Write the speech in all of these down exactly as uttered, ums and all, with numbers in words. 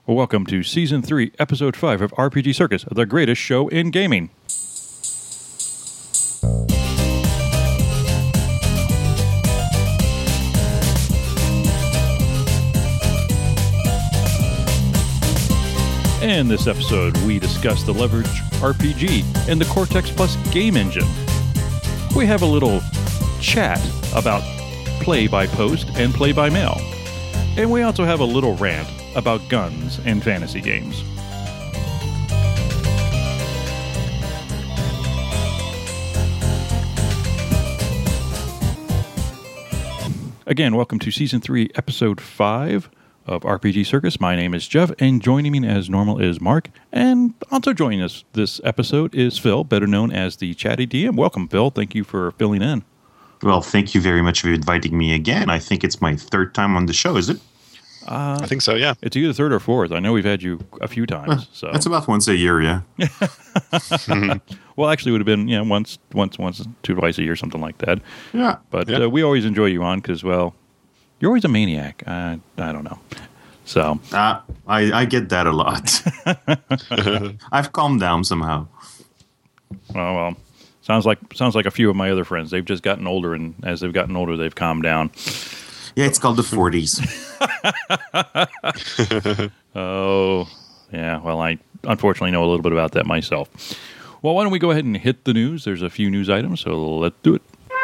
Well, welcome to Season three, Episode five of R P G Circus, the greatest show in gaming. In this episode, we discuss the Leverage R P G and the Cortex Plus game engine. We have a little chat about play by post and play by mail. And we also have a little rant about guns and fantasy games. Again, welcome to Season three, Episode five of R P G Circus. My name is Jeff, and joining me as normal is Mark. And also joining us this episode is Phil, better known as the Chatty D M. Welcome, Phil. Thank you for filling in. Well, thank you very much for inviting me again. I think it's my third time on the show, is it? Uh, I think so, yeah. It's either third or fourth. I know we've had you a few times. So that's about once a year, yeah. Well, actually, it would have been you know once, once, once, two, twice a year, something like that. Yeah. But yeah. Uh, we always enjoy you on because, well, you're always a maniac. Uh, I don't know. So uh, I, I get that a lot. I've calmed down somehow. Oh, well, sounds like sounds like a few of my other friends. They've just gotten older, and as they've gotten older, they've calmed down. Yeah, it's called the forties. Oh, yeah. Well, I unfortunately know a little bit about that myself. Well, why don't we go ahead and hit the news? There's a few news items, so let's do it.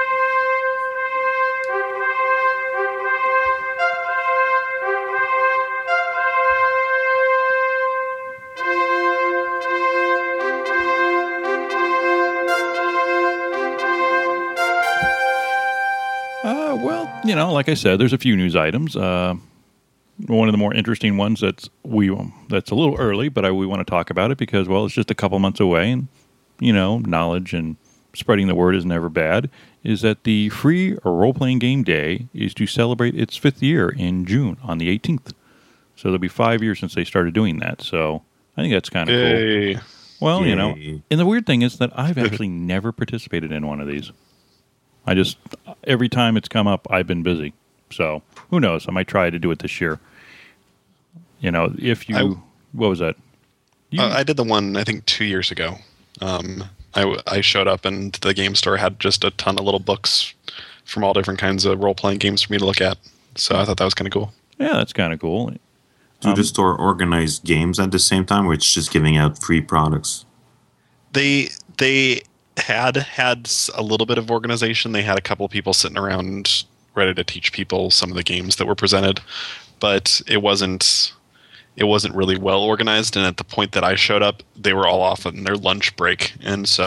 Uh, well, you know, like I said, there's a few news items. Uh, one of the more interesting ones that's we um, that's a little early, but I, we want to talk about it because, well, it's just a couple months away, and you know, knowledge and spreading the word is never bad. Is that the free role-playing game day is to celebrate its fifth year in June on the eighteenth. So there'll be five years since they started doing that. So I think that's kind of Yay. cool. Well, Yay. you know, and the weird thing is that I've actually never participated in one of these. I just, every time it's come up, I've been busy. So, who knows? I might try to do it this year. You know, if you, I, what was that? You, uh, I did the one, I think, two years ago. Um, I, I showed up and the game store had just a ton of little books from all different kinds of role-playing games for me to look at. So I thought that was kind of cool. Yeah, that's kind of cool. Do Um, the store organize games at the same time, or it's just giving out free products? They, they had had a little bit of organization. They had a couple of people sitting around ready to teach people some of the games that were presented, but it wasn't it wasn't really well organized. And at the point that I showed up, they were all off on their lunch break, and so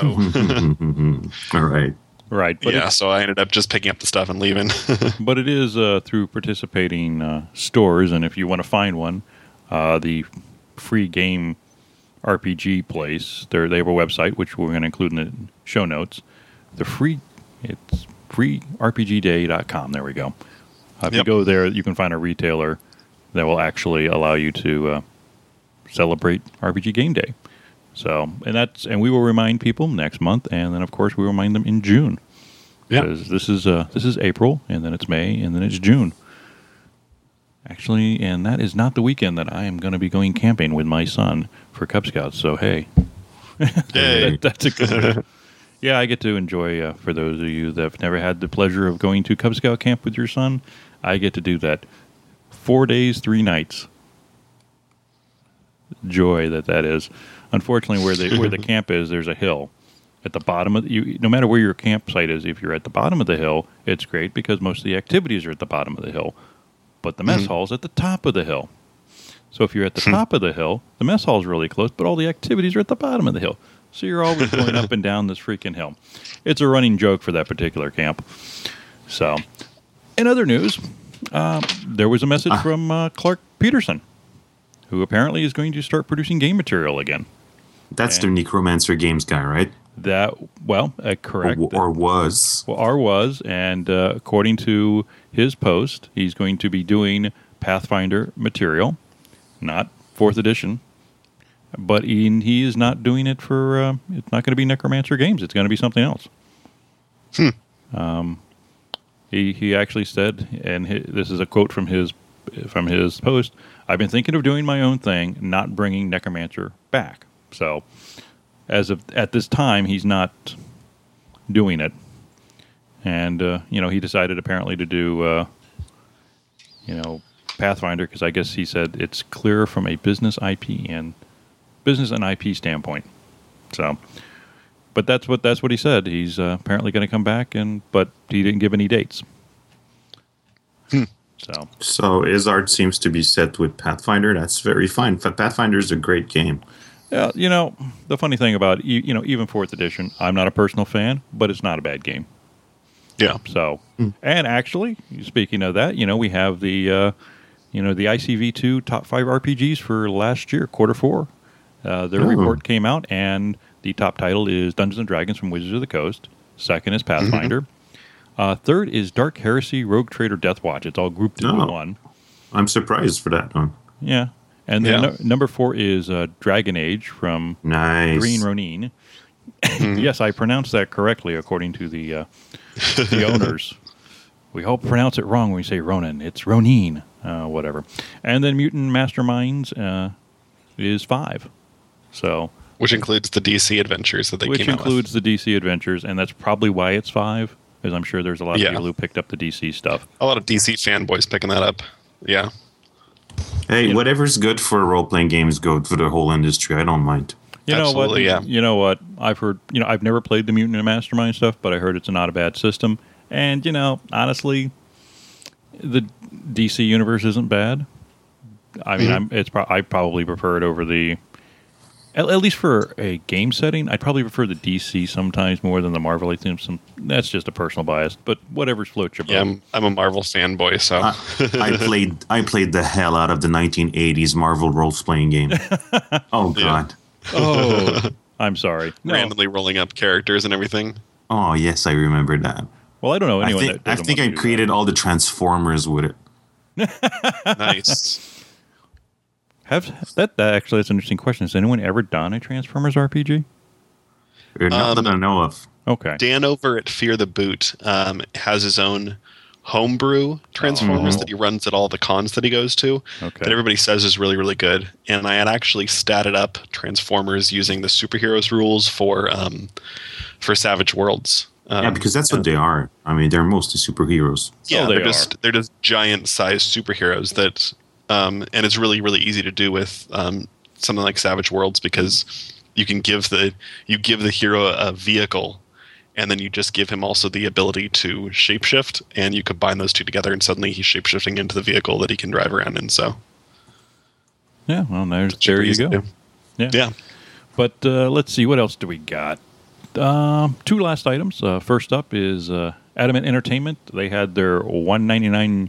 All right. Right. But yeah, it, so I ended up just picking up the stuff and leaving. but it is uh, through participating uh, stores, and if you want to find one, uh, the free game R P G place, they they have a website, which we're going to include in the show notes. The free, it's free R P G day dot com. There we go. Uh, if Yep. you go there, you can find a retailer that will actually allow you to uh, celebrate R P G Game Day. So, and that's, and we will remind people next month, and then of course we will remind them in June. Yeah. Because this is uh, this is April, and then it's May, and then it's June. Actually, and that is not the weekend that I am going to be going camping with my son for Cub Scouts. So, hey, Yay. that, that's a good. Yeah, I get to enjoy. Uh, for those of you that have never had the pleasure of going to Cub Scout camp with your son, I get to do that. Four days, three nights. Joy that that is. Unfortunately, where the where the camp is, there's a hill at the bottom of the, you. No matter where your campsite is, if you're at the bottom of the hill, it's great because most of the activities are at the bottom of the hill. But the mess Mm-hmm. hall's at the top of the hill. So if you're at the top of the hill, the mess hall's really close, but all the activities are at the bottom of the hill. So you're always going up and down this freaking hill. It's a running joke for that particular camp. So, in other news, uh, there was a message Ah. from uh, Clark Peterson, who apparently is going to start producing game material again. That's And- the Necromancer Games guy, right? That, well, uh, correct. Or, or was. Well, R was, and uh, according to his post, he's going to be doing Pathfinder material, not fourth edition, but he, he is not doing it for, uh, it's not going to be Necromancer Games. It's going to be something else. Hmm. Um, he, he actually said, and hi this is a quote from his from his post, I've been thinking of doing my own thing, not bringing Necromancer back. So, as of at this time, he's not doing it. And, uh, you know, he decided apparently to do, uh, you know, Pathfinder, because I guess he said it's clearer from a business I P and business and I P standpoint. So, but that's what that's what he said. He's uh, apparently going to come back, and but he didn't give any dates. Hmm. So, So Izzard seems to be set with Pathfinder. That's very fine. Pathfinder is a great game. yeah, you know, the funny thing about you, you know, even fourth edition, I'm not a personal fan, but it's not a bad game. Yeah. So, and actually, speaking of that, you know, we have the, uh, you know, the I C V two top five R P Gs for last year, quarter four. Uh, their Oh. report came out, and the top title is Dungeons and Dragons from Wizards of the Coast. Second is Pathfinder. Mm-hmm. Uh, third is Dark Heresy Rogue Trader Deathwatch. It's all grouped into Oh. one. I'm surprised for that one. Yeah. And then Yeah. no- number four is uh, Dragon Age from Nice. Green Ronin. Yes, I pronounced that correctly according to the uh, the owners. We hope to pronounce it wrong when we say Ronin. It's Ronin, uh, whatever. And then Mutant Masterminds uh, is five. So, Which includes the D C adventures that they which came out includes the D C adventures, and that's probably why it's five, because I'm sure there's a lot of Yeah. people who picked up the D C stuff. with. A lot of D C fanboys picking that up. Yeah. Hey, Yeah. whatever's good for role playing games, good for the whole industry. I don't mind. You know what? Absolutely, yeah. You know what? I've heard. You know, I've never played the Mutant and Mastermind stuff, but I heard it's not a bad system. And you know, honestly, the D C universe isn't bad. I mean, Mhm. I'm. It's. Pro- I probably prefer it over the. At, at least for a game setting, I'd probably prefer the D C sometimes more than the Marvel. I think some. That's just a personal bias, but whatever floats your boat. Yeah, I'm, I'm a Marvel fanboy, so I, I played I played the hell out of the nineteen eighties Marvel role playing game. Oh God. Oh, I'm sorry. No. randomly rolling up characters and everything. Oh yes, I remember that. Well, I don't know I anyone think that I doesn't think want I to do created all the Transformers with it. Nice. that. Have that, that actually? That's an interesting question. Has anyone ever done a Transformers R P G? Or not Um, that I know of. Okay. Dan over at Fear the Boot um, has his own homebrew Transformers Oh. that he runs at all the cons that he goes to. Okay. That everybody says is really, really good. And I had actually statted up Transformers using the superheroes rules for um, for Savage Worlds. Um, Yeah, because that's what they are. I mean, they're mostly superheroes. yeah, Oh, they they're just they're just giant sized superheroes that, um, and it's really, really easy to do with um, something like Savage Worlds because you can give the you give the hero a vehicle. And then you just give him also the ability to shapeshift, and you combine those two together, and suddenly he's shapeshifting into the vehicle that he can drive around in. So Yeah. Well, there's super there you easy go. to do. Yeah. Yeah. But uh, let's see, what else do we got? Um, two last items. Uh, first up is uh, Adamant Entertainment. They had their one ninety nine,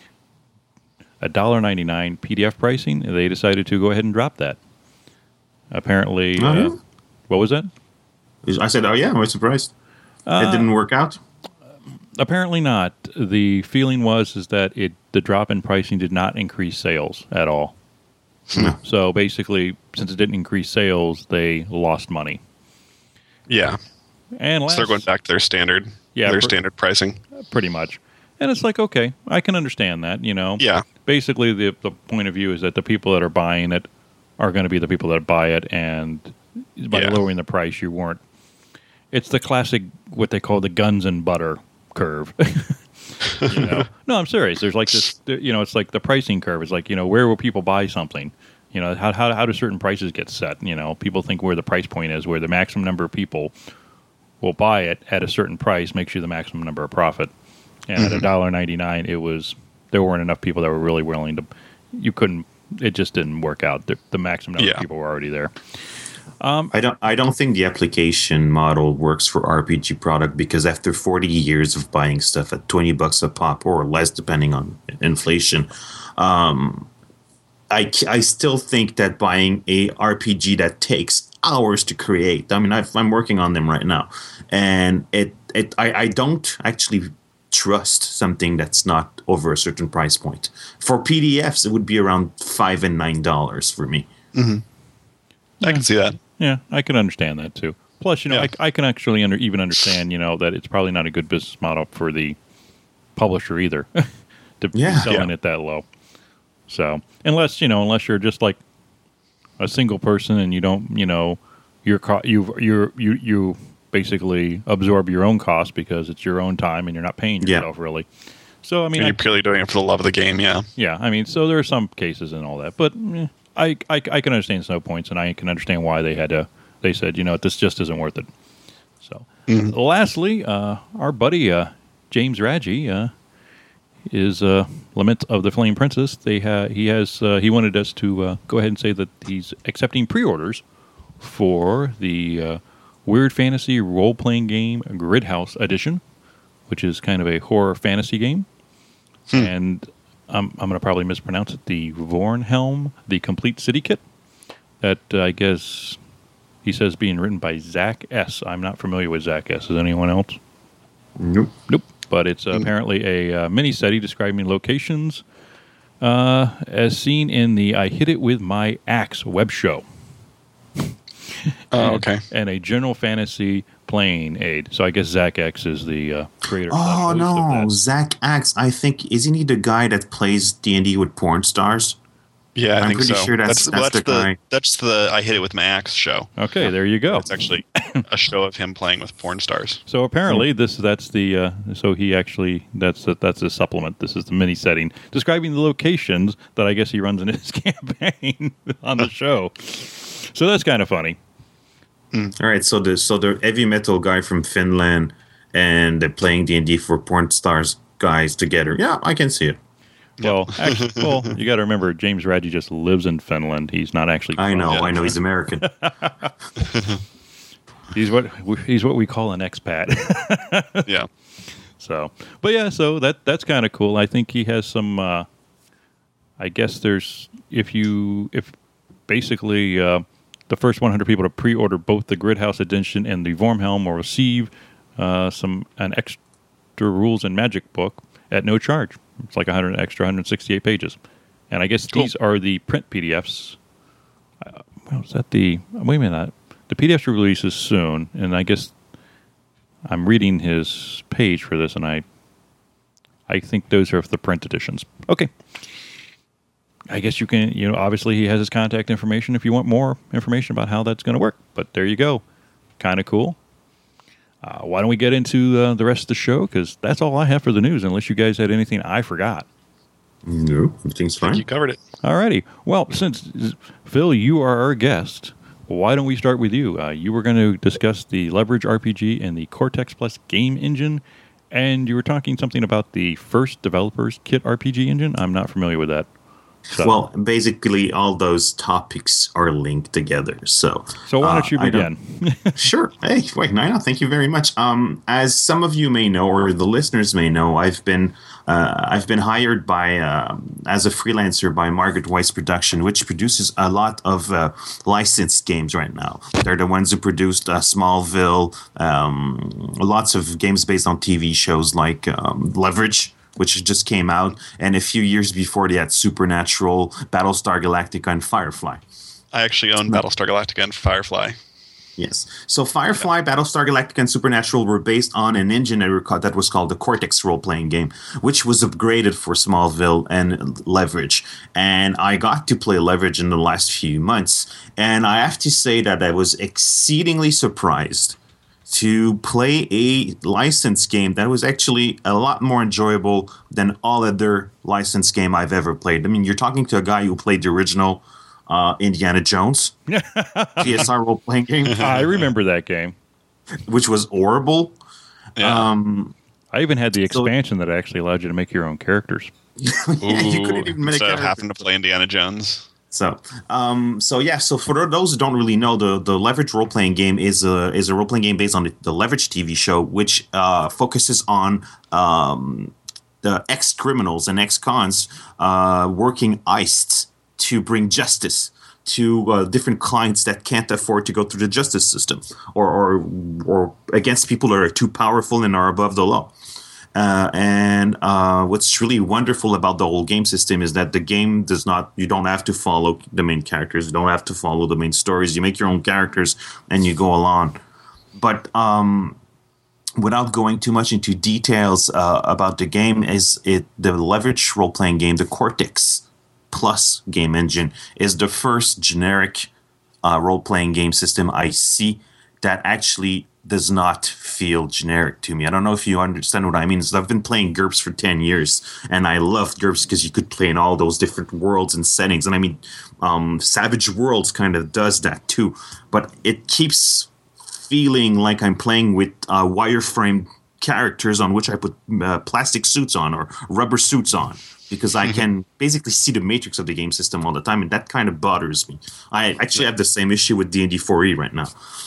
a dollar ninety nine P D F pricing. They decided to go ahead and drop that. Apparently, Oh, uh, yeah? what was that? I said, oh yeah, I was surprised. Uh, it didn't work out. Apparently not. The feeling was is that it the drop in pricing did not increase sales at all. No. So basically, since it didn't increase sales, they lost money. Yeah. And last, So they're going back to their standard, Yeah, their per- standard pricing. pretty much. And it's like, okay, I can understand that, you know. Yeah. Basically, the the point of view is that the people that are buying it are going to be the people that buy it, and by Yeah. lowering the price, you weren't. It's the classic, what they call the guns and butter curve. You know? No, I'm serious. There's like this, you know, it's like the pricing curve. It's like, you know, where will people buy something? You know, how how how do certain prices get set? You know, people think where the price point is, where the maximum number of people will buy it at a certain price makes you the maximum number of profit. And at a dollar ninety nine, it was there weren't enough people that were really willing to. You couldn't. It just didn't work out. The, the maximum number Yeah. of people were already there. I don't. I don't think the application model works for R P G product because after forty years of buying stuff at twenty bucks a pop or less, depending on inflation, um, I I still think that buying a R P G that takes hours to create. I mean, I've, I'm working on them right now, and it it I, I don't actually trust something that's not over a certain price point. For P D Fs, it would be around five and nine dollars for me. I can see that. Yeah, I can understand that too. Plus, you know, Yeah. I, I can actually under, even understand, you know, that it's probably not a good business model for the publisher either to be Yeah. selling Yeah. it that low. So unless you know, unless you're just like a single person and you don't, you know, you're co- you you you you basically absorb your own cost because it's your own time and you're not paying yourself yeah. really. So I mean, and you're I, purely doing it for the love of the game, yeah. Yeah, I mean, so there are some cases and all that, but eh, I, I I can understand Snow Points, and I can understand why they had to. They said, you know, this just isn't worth it. So, mm-hmm. lastly, uh, our buddy uh, James Raggi uh, is uh, Lament of the Flame Princess. They ha- he has uh, he wanted us to uh, go ahead and say that he's accepting pre-orders for the uh, Weird Fantasy role-playing game Gridhouse Edition, which is kind of a horror fantasy game. Hmm. And I'm, I'm going to probably mispronounce it, the Vornhelm, the Complete City Kit. That, uh, I guess, he says being written by Zach S. I'm not familiar with Zach S. Is anyone else? Nope. Nope. But it's uh, apparently a uh, mini-study describing locations uh, as seen in the I Hit It With My Axe web show. Oh, okay. And, and a general fantasy playing aid. So I guess Zach X is the uh, creator. Oh no, Zach X! I think isn't he the guy that plays D and D with porn stars? Yeah, I I'm think pretty so. sure that's, that's, that's, well, that's the, the guy. That's the I Hit It With My Axe show. Okay, yeah. There you go. It's actually a show of him playing with porn stars. So apparently, this that's the uh, so he actually that's a, that's a supplement. This is the mini setting describing the locations that I guess he runs in his campaign on the show. So that's kind of funny. Mm. All right, so the so the heavy metal guy from Finland and they're playing D and D for porn stars guys together. Yeah, I can see it. Well, actually, well, you got to remember James Raggi just lives in Finland. He's not actually. I know, yet. I know, he's American. He's what he's what we call an expat. Yeah. So, but yeah, so that that's kind of cool. I think he has some. Uh, I guess there's if you if basically. Uh, The first one hundred people to pre-order both the Gridhouse Edition and the Vormhelm will receive uh, some an extra rules and magic book at no charge. It's like a hundred extra, one hundred sixty-eight pages, and I guess cool. These are the print P D Fs. Uh, well, is that the? Wait a minute, the P D Fs releases soon, and I guess I'm reading his page for this, and I I think those are the print editions. Okay. I guess you can, you know, obviously he has his contact information if you want more information about how that's going to work. But there you go. Kind of cool. Uh, why don't we get into uh, the rest of the show? Because that's all I have for the news, unless you guys had anything I forgot. No, everything's fine. You covered it. All righty. Well, since, Phil, you are our guest, why don't we start with you? Uh, you were going to discuss the Leverage R P G and the Cortex Plus game engine, and you were talking something about the first developer's kit R P G engine. I'm not familiar with that. So. Well, basically, all those topics are linked together. So, so why don't you uh, begin? Sure. Hey, wait, Nina, thank you very much. Um, as some of you may know, or the listeners may know, I've been uh, I've been hired by uh, as a freelancer by Margaret Weiss Production, which produces a lot of uh, licensed games right now. They're the ones who produced uh, Smallville, um, lots of games based on T V shows like um, Leverage, which just came out, and a few years before they had Supernatural, Battlestar Galactica, and Firefly. I actually own Battlestar Galactica and Firefly. Yes. So Firefly, yeah. Battlestar Galactica, and Supernatural were based on an engine that was called the Cortex role-playing game, which was upgraded for Smallville and Leverage. And I got to play Leverage in the last few months, and I have to say that I was exceedingly surprised to play a licensed game that was actually a lot more enjoyable than all other licensed game I've ever played. I mean, you're talking to a guy who played the original uh, Indiana Jones P S R role-playing game. I remember that game. Which was horrible. Yeah. Um, I even had the expansion so, that actually allowed you to make your own characters. yeah, you couldn't even make so a character. happened to play Indiana Jones. So, um, so yeah. So for those who don't really know, the the Leverage role playing game is a is a role playing game based on the, the Leverage T V show, which uh, focuses on um, the ex criminals and ex cons uh, working heists to bring justice to uh, different clients that can't afford to go through the justice system, or or or against people that are too powerful and are above the law. Uh, and uh, what's really wonderful about the whole game system is that the game does not, you don't have to follow the main characters, you don't have to follow the main stories, you make your own characters and you go along. But um, without going too much into details uh, about the game, is it the Leverage role-playing game, the Cortex Plus game engine is the first generic uh, role-playing game system I see that actually does not feel generic to me. I don't know if you understand what I mean. So I've been playing GURPS for ten years, and I loved GURPS because you could play in all those different worlds and settings. And I mean, um, Savage Worlds kind of does that too. But it keeps feeling like I'm playing with uh, wireframe characters on which I put uh, plastic suits on or rubber suits on, because I can basically see the matrix of the game system all the time, and that kind of bothers me. I actually have the same issue with D and D four E right now.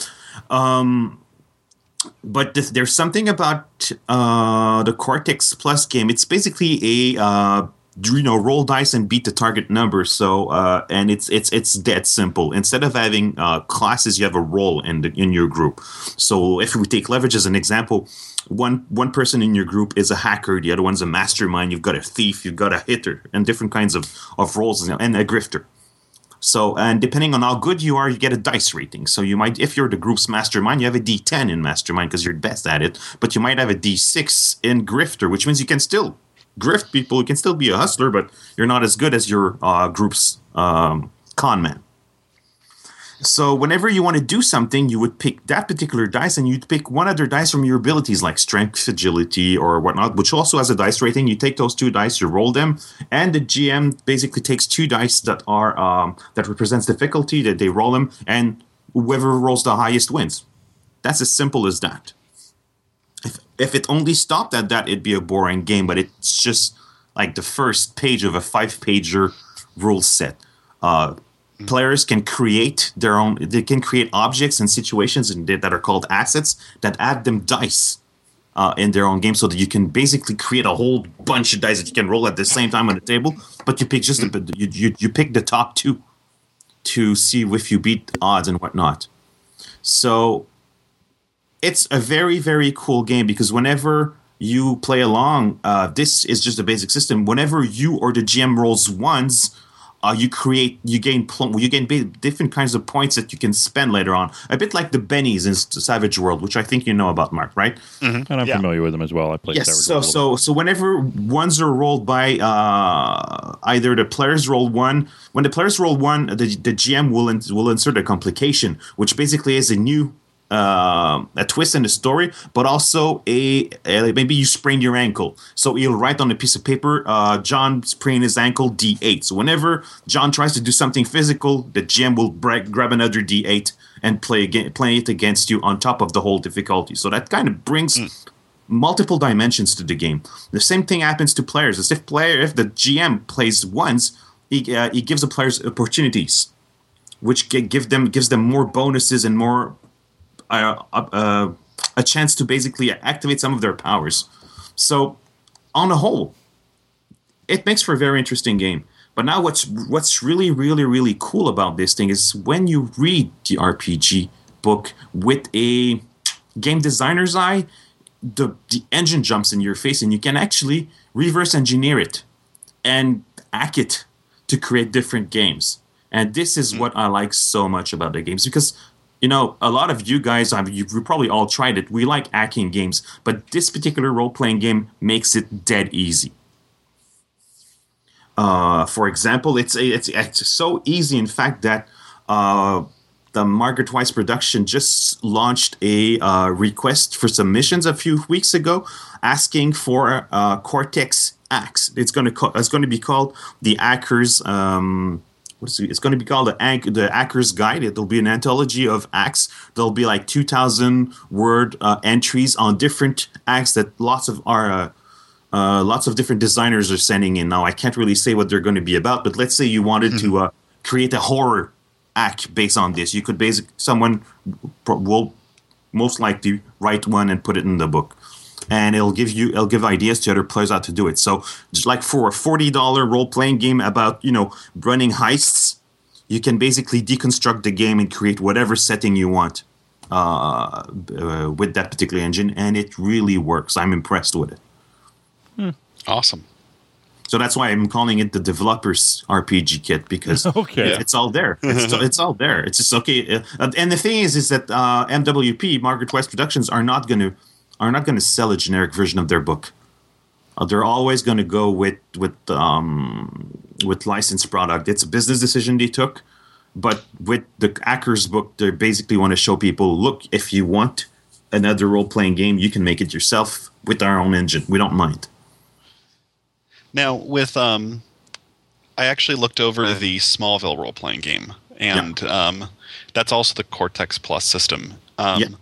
Um, but th- there's something about uh, the Cortex Plus game. It's basically a uh, you know roll dice and beat the target number. So uh, and it's it's it's that simple. Instead of having uh, classes, you have a role in the in your group. So if we take leverage as an example, one one person in your group is a hacker, the other one's a mastermind. You've got a thief, you've got a hitter, and different kinds of of roles, and a grifter. So, and depending on how good you are, you get a dice rating. So you might, if you're the group's mastermind, you have a D ten in mastermind because you're best at it. But you might have a D six in grifter, which means you can still grift people. You can still be a hustler, but you're not as good as your uh, group's um, con man. So whenever you want to do something, you would pick that particular dice, and you'd pick one other dice from your abilities like strength, agility, or whatnot, which also has a dice rating. You take those two dice, you roll them, and the G M basically takes two dice that are um, that represents difficulty, that they roll them, and whoever rolls the highest wins. That's as simple as that. If if it only stopped at that, it'd be a boring game, but it's just like the first page of a five-pager rule set. Uh, Players can create their own, they can create objects and situations in, that are called assets that add them dice uh, in their own game, so that you can basically create a whole bunch of dice that you can roll at the same time on the table, but you pick just the, you, you, you pick the top two to see if you beat odds and whatnot. So it's a very, very cool game because whenever you play along, uh, this is just a basic system. Whenever you or the G M rolls ones, Uh, you create, you gain, plum, you gain different kinds of points that you can spend later on. A bit like the bennies in Savage World, which I think you know about, Mark, right? Mm-hmm. And I'm yeah. familiar with them as well. I played yes, Savage so, World. So, so whenever ones are rolled by uh, either the players roll one, when the players roll one, the, the G M will, in, will insert a complication, which basically is a new Uh, a twist in the story, but also a, a maybe you sprained your ankle. So he'll write on a piece of paper, uh, John sprained his ankle, D eight. So whenever John tries to do something physical, the G M will bra- grab another D eight and play again, play it against you on top of the whole difficulty. So that kind of brings mm. multiple dimensions to the game. The same thing happens to players. As if player, if the G M plays once, he uh, he gives the players opportunities, which give them gives them more bonuses and more. Uh, uh, a chance to basically activate some of their powers. So, on the whole, it makes for a very interesting game. But now what's what's really, really, really cool about this thing is when you read the R P G book with a game designer's eye, the, the engine jumps in your face and you can actually reverse engineer it and hack it to create different games. And this is what I like so much about the games, because you know, a lot of you guys, I mean, you've probably all tried it. We like hacking games, but this particular role-playing game makes it dead easy. Uh, for example, it's, it's it's so easy, in fact, that uh, the Margaret Weiss production just launched a uh, request for submissions a few weeks ago, asking for uh, Cortex Axe. It's going to co- it's going to be called the Hackers. Um, It's going to be called the, the Hacker's Guide. It'll be an anthology of acts. There'll be like two thousand word uh, entries on different acts that lots of our uh, uh, lots of different designers are sending in. Now, I can't really say what they're going to be about, but let's say you wanted mm-hmm. to uh, create a horror act based on this. You could basically, someone will most likely write one and put it in the book. And it'll give you, it'll give ideas to other players how to do it. So, just like for a forty dollars role-playing game about, you know, running heists, you can basically deconstruct the game and create whatever setting you want uh, uh, with that particular engine, and it really works. I'm impressed with it. Hmm. Awesome. So that's why I'm calling it the developer's R P G kit, because okay. it's all there. It's, it's all there. It's just okay. And the thing is, is that uh, M W P, Margaret Weiss Productions, are not going to are not going to sell a generic version of their book. Uh, they're always going to go with with um, with licensed product. It's a business decision they took, but with the Hackers book, they basically want to show people, look, if you want another role-playing game, you can make it yourself with our own engine. We don't mind. Now, with um, I actually looked over the Smallville role-playing game, and yeah. um, that's also the Cortex Plus system. Um, yeah.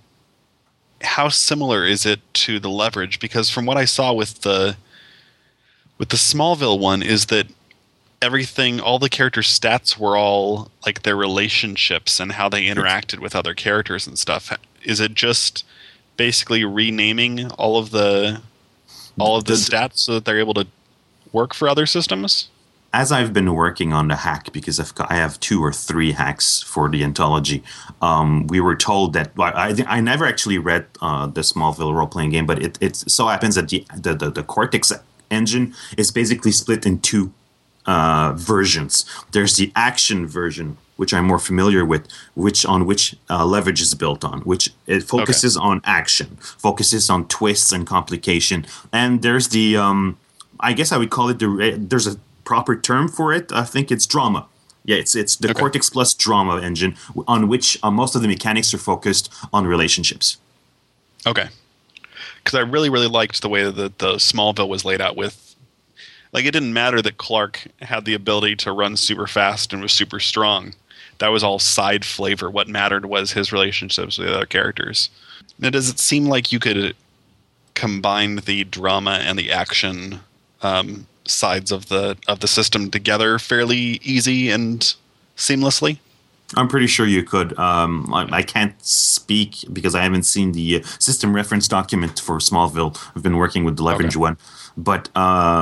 How similar is it to the Leverage? Because from what I saw with the with the Smallville one, is that everything, all the character stats were all like their relationships and how they interacted with other characters and stuff. Is it just basically renaming all of the all of the, the stats so that they're able to work for other systems? As I've been working on the hack, because I've got, I have two or three hacks for the anthology, um, we were told that I I never actually read uh, the Smallville role playing game, but it it so happens that the the, the, the Cortex engine is basically split in two uh, versions. There's the action version, which I'm more familiar with, which on which uh, Leverage is built on, which it focuses okay. on action, focuses on twists and complication, and there's the um, I guess I would call it the there's a proper term for it. I think it's drama. Yeah, it's it's the okay. Cortex Plus drama engine on which uh, most of the mechanics are focused on relationships. Okay. Because I really, really liked the way that the Smallville was laid out with, like, it didn't matter that Clark had the ability to run super fast and was super strong. That was all side flavor. What mattered was his relationships with the other characters. Now, does it seem like you could combine the drama and the action um, sides of the of the system together fairly easy and seamlessly? I'm pretty sure you could. Um, I, I can't speak because I haven't seen the uh, system reference document for Smallville. I've been working with the Leverage okay. one, but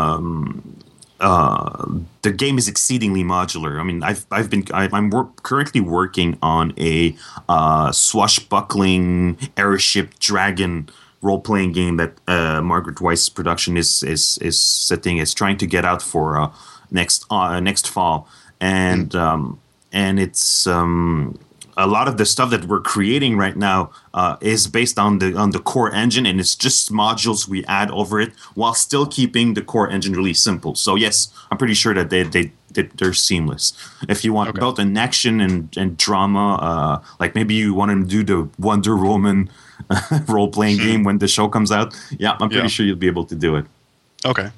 um, uh, the game is exceedingly modular. I mean, I've I've been I, I'm work, currently working on a uh, swashbuckling airship dragon role-playing game that uh, Margaret Weiss production is is is setting is trying to get out for uh, next uh, next fall, and mm. um, and it's um, a lot of the stuff that we're creating right now uh, is based on the on the core engine, and it's just modules we add over it while still keeping the core engine really simple. So yes, I'm pretty sure that they they, they they're seamless. If you want okay. both an action and and drama, uh, like maybe you want to do the Wonder Woman role-playing hmm. game when the show comes out, yeah, I'm pretty yeah. sure you'll be able to do it. Okay.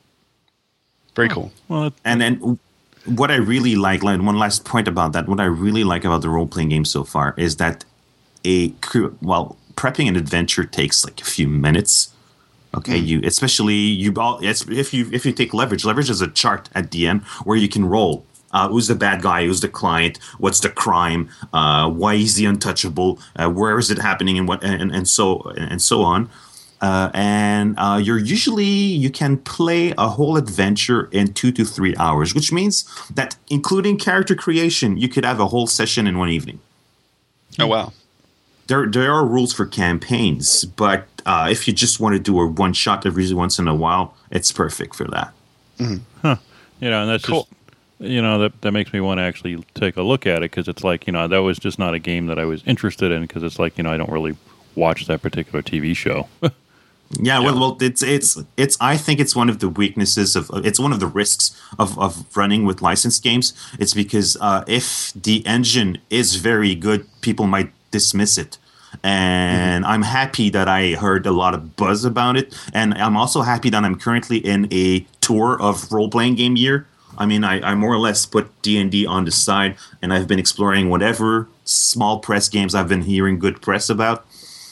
Very cool. Well, and then what I really like, like, one last point about that, what I really like about the role-playing game so far is that a, well, prepping an adventure takes like a few minutes. Okay, mm. you especially you all if you if you take Leverage, Leverage is a chart at the end where you can roll. Uh, who's the bad guy? Who's the client? What's the crime? Uh, why is he untouchable? Uh, where is it happening? And what and, and so and so on. Uh, and uh, you're usually you can play a whole adventure in two to three hours, which means that including character creation, you could have a whole session in one evening. Oh wow! There there are rules for campaigns, but uh, if you just want to do a one shot every once in a while, it's perfect for that. Mm-hmm. Huh? You know, and that's cool. Just, you know, that that makes me want to actually take a look at it because it's like, you know, that was just not a game that I was interested in because it's like, you know, I don't really watch that particular T V show. Yeah, well, well, it's it's it's. I think it's one of the weaknesses of. It's one of the risks of, of running with licensed games. It's because uh, if the engine is very good, people might dismiss it. And mm-hmm. I'm happy that I heard a lot of buzz about it, and I'm also happy that I'm currently in a tour of role-playing game year. I mean, I, I more or less put D and D on the side, and I've been exploring whatever small press games I've been hearing good press about.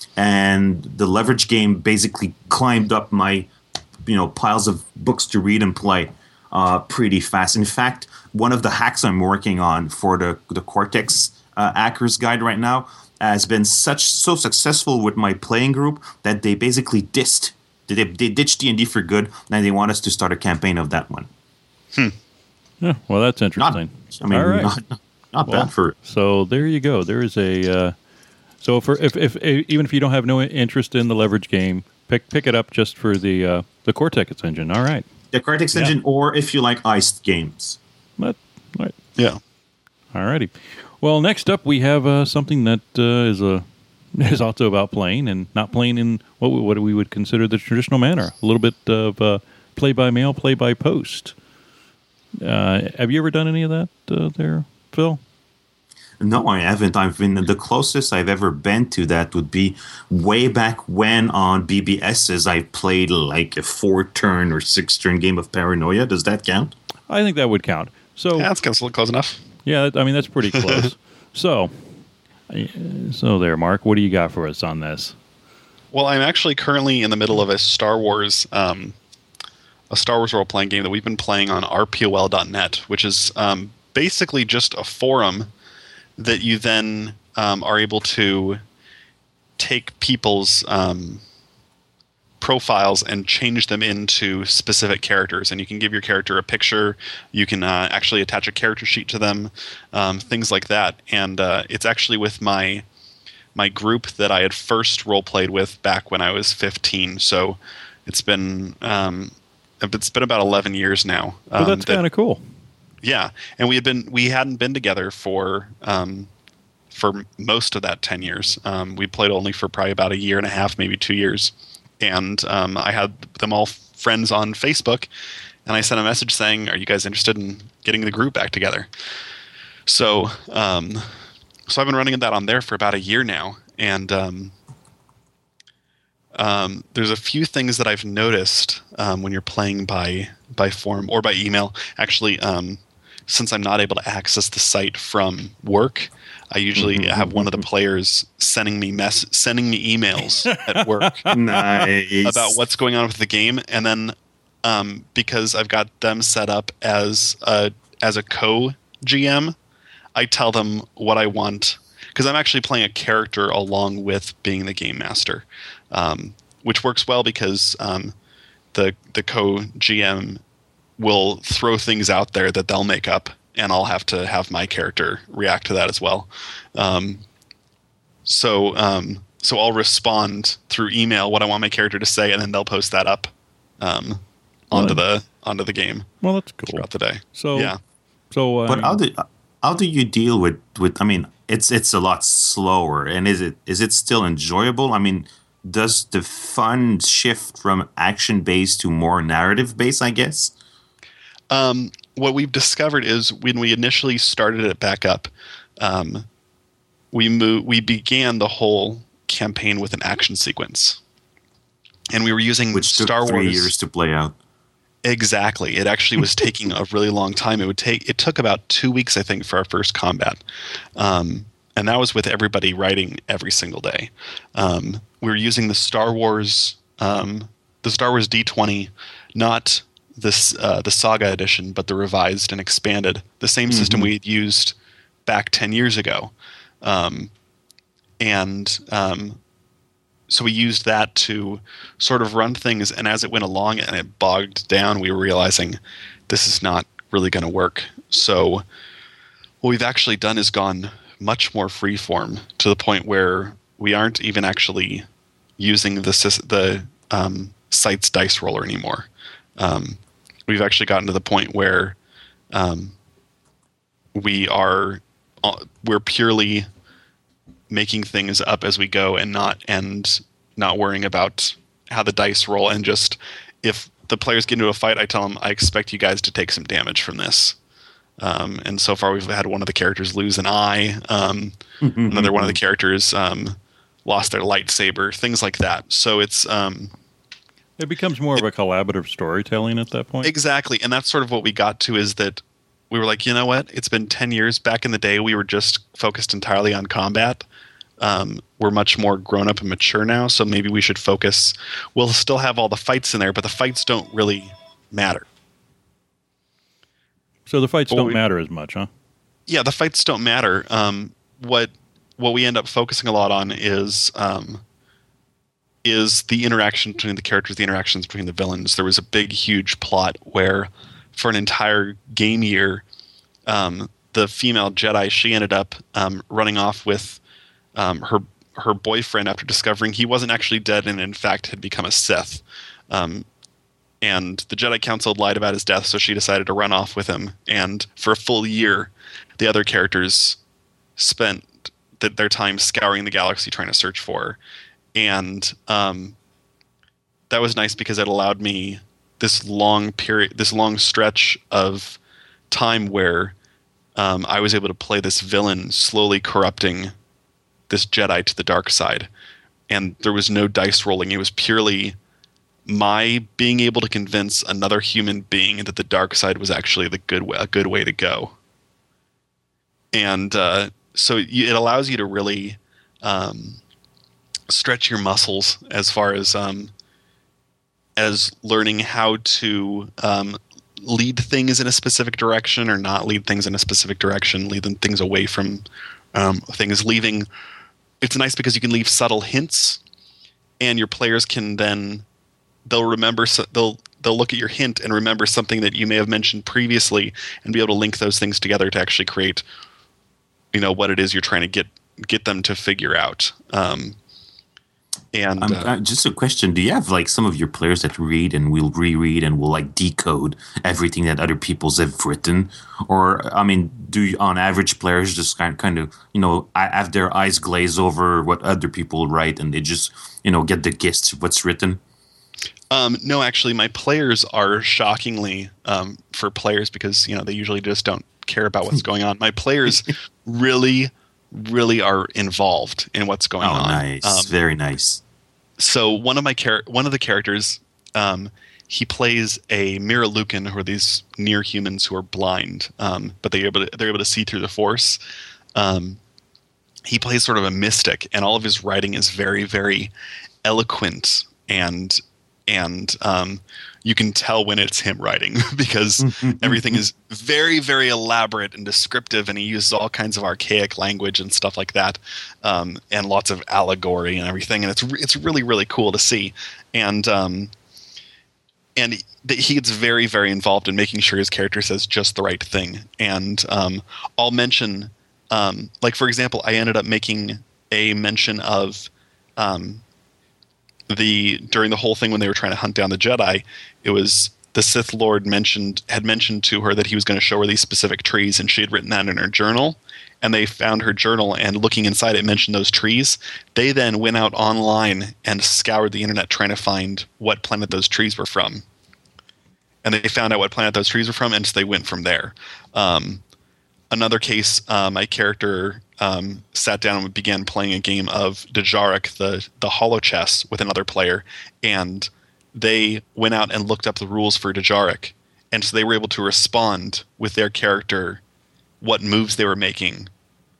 And the Leverage game basically climbed up my, you know, piles of books to read and play uh, pretty fast. In fact, one of the hacks I'm working on for the the Cortex uh, Hackers Guide right now has been such so successful with my playing group that they basically dissed. They, they ditched D and D for good, and they want us to start a campaign of that one. Hmm. Yeah, well, that's interesting. Not, I mean, All right. not, not well, bad for it. So there you go. There is a. Uh, So for if, if even if you don't have no interest in the Leverage game, pick pick it up just for the uh, the Cortex engine. All right, the Cortex yeah. engine, or if you like iced games. But, right. Yeah. All righty. Well, next up we have uh, something that uh, is a is also about playing and not playing in what we, what we would consider the traditional manner. A little bit of uh, play by mail, play by post. Uh, have you ever done any of that uh, there, Phil? No, I haven't. I've been the closest I've ever been to that would be way back when on B B Ss I played like a four-turn or six-turn game of Paranoia. Does that count? I think that would count. So yeah, that's close enough. Yeah, I mean that's pretty close. so, so there, Mark. What do you got for us on this? Well, I'm actually currently in the middle of a Star Wars, um, a Star Wars role-playing game that we've been playing on R P O L dot net, which is um, basically just a forum that you then um, are able to take people's um, profiles and change them into specific characters. And you can give your character a picture. You can uh, actually attach a character sheet to them, um, things like that. And uh, it's actually with my my group that I had first role-played with back when I was fifteen. So it's been um, it's been about eleven years now. Um, well, that's that, kind of cool. Yeah, and we had been we hadn't been together for um, for most of that ten years. Um, we played only for probably about a year and a half, maybe two years. And um, I had them all friends on Facebook, and I sent a message saying, "Are you guys interested in getting the group back together?" So, um, so I've been running that on there for about a year now, and um, um, there's a few things that I've noticed um, when you're playing by by forum or by email. Actually. Um, Since I'm not able to access the site from work, I usually mm-hmm. have one of the players sending me mess sending me emails at work nice. about what's going on with the game, and then um, because I've got them set up as a as a co-G M, I tell them what I want because I'm actually playing a character along with being the game master, um, which works well because um, the the co-G M will throw things out there that they'll make up, and I'll have to have my character react to that as well. Um, so, um, so I'll respond through email what I want my character to say, and then they'll post that up um, onto well, the onto the game. Well, that's cool throughout the day. So, yeah. So, um, but how do how do you deal with with? I mean, it's it's a lot slower, and is it is it still enjoyable? I mean, does the fun shift from action based to more narrative based? I guess. Um, what we've discovered is when we initially started it back up, um, we moved, we began the whole campaign with an action sequence, and we were using which Star took three Wars. years to play out. Exactly, it actually was taking a really long time. It would take it took about two weeks, I think, for our first combat, um, and that was with everybody writing every single day. Um, we were using the Star Wars, um, the Star Wars D twenty, not this uh, the Saga edition, but the revised and expanded, the same mm-hmm. system we had used back ten years ago. Um, and um, so we used that to sort of run things, and as it went along and it bogged down, we were realizing this is not really going to work. So what we've actually done is gone much more freeform to the point where we aren't even actually using the, the um, site's dice roller anymore. Um, we've actually gotten to the point where um, we are uh, we're purely making things up as we go, and not and not worrying about how the dice roll. And just if the players get into a fight, I tell them I expect you guys to take some damage from this. Um, and so far, we've had one of the characters lose an eye. Um, another one of the characters um, lost their lightsaber. Things like that. So it's um, It becomes more it, of a collaborative storytelling at that point. Exactly. And that's sort of what we got to, is that we were like, you know what? It's been ten years. Back in the day, we were just focused entirely on combat. Um, we're much more grown up and mature now, so maybe we should focus. We'll still have all the fights in there, but the fights don't really matter. So the fights but don't we, matter as much, huh? Yeah, the fights don't matter. Um, what what we end up focusing a lot on is um, is the interaction between the characters, the interactions between the villains. There was a big, huge plot where, for an entire game year, um, the female Jedi, she ended up um, running off with um, her her boyfriend after discovering he wasn't actually dead and in fact had become a Sith. Um, and the Jedi Council lied about his death, so she decided to run off with him. And for a full year, the other characters spent th- their time scouring the galaxy trying to search for her. And um, that was nice because it allowed me this long period, this long stretch of time where um, I was able to play this villain slowly corrupting this Jedi to the dark side, and there was no dice rolling. It was purely my being able to convince another human being that the dark side was actually the good way, a good way to go. And uh, so you, it allows you to really um, stretch your muscles as far as um, as learning how to um, lead things in a specific direction or not lead things in a specific direction, lead them things away from um, things. Leaving, it's nice because you can leave subtle hints, and your players can then they'll remember they'll they'll look at your hint and remember something that you may have mentioned previously, and be able to link those things together to actually create, you know, what it is you're trying to get get them to figure out. Um, and um, uh, uh, just a question: do you have like some of your players that read and will reread and will like decode everything that other people's have written, or I mean, do you, on average players just kind kind of you know have their eyes glaze over what other people write and they just you know get the gist of what's written? Um, no, actually, my players are shockingly um, for players because you know they usually just don't care about what's going on. My players really, really are involved in what's going oh, on. Nice, Um, very nice. so one of my char- one of the characters, um, he plays a Mira Lucan, who are these near humans who are blind, um, but they're able to, they're able to see through the Force. Um, he plays sort of a mystic, and all of his writing is very, very eloquent and. And um, you can tell when it's him writing because everything is very, very elaborate and descriptive, and he uses all kinds of archaic language and stuff like that, um, and lots of allegory and everything. And it's re- it's really, really cool to see. And um, and he, he gets very, very involved in making sure his character says just the right thing. And um, I'll mention, um, like for example, I ended up making a mention of. Um, The during the whole thing when they were trying to hunt down the Jedi, it was the Sith Lord mentioned had mentioned to her that he was going to show her these specific trees, and she had written that in her journal. And they found her journal, and looking inside it mentioned those trees. They then went out online and scoured the internet trying to find what planet those trees were from. And they found out what planet those trees were from, and so they went from there. Um, another case, uh, my character. Um, sat down and began playing a game of Dejarik, the the holo chess, with another player, and they went out and looked up the rules for Dejarik, and so they were able to respond with their character what moves they were making,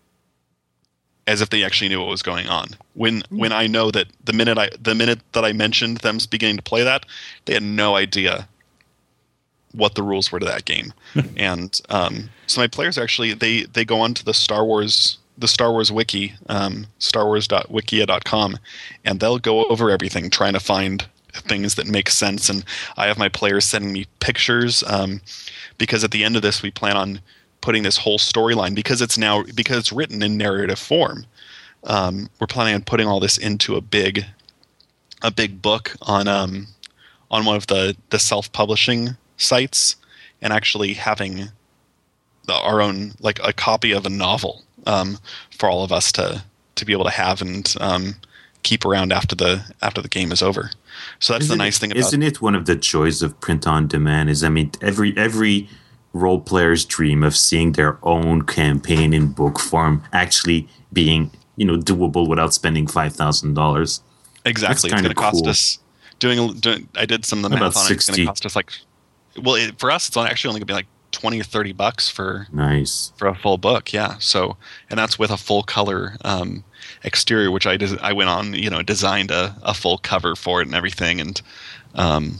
as if they actually knew what was going on. When when I know that the minute I the minute that I mentioned them beginning to play that, they had no idea what the rules were to that game. And um, so my players actually they they go on to the Star Wars. the Star Wars wiki, um, star wars dot wikia dot com, and they'll go over everything, trying to find things that make sense. And I have my players sending me pictures, um, because at the end of this, we plan on putting this whole storyline, because it's now because it's written in narrative form. Um, we're planning on putting all this into a big, a big book on um, on one of the the self publishing sites, and actually having the, our own like a copy of a novel. Um, for all of us to, to be able to have and um, keep around after the after the game is over. So that's isn't the nice it, thing about isn't it one of the joys of print on demand is I mean every every role player's dream of seeing their own campaign in book form actually being you know doable without spending five thousand dollars. Exactly, it's going to cost cool. us doing, doing. I did some of the math on it. It's going to cost us like, well, it, for us, it's actually only going to be like twenty or thirty bucks for nice for a full book. Yeah. So, and that's with a full color um, exterior, which I did, I went on, you know, designed a, a full cover for it and everything. And, um,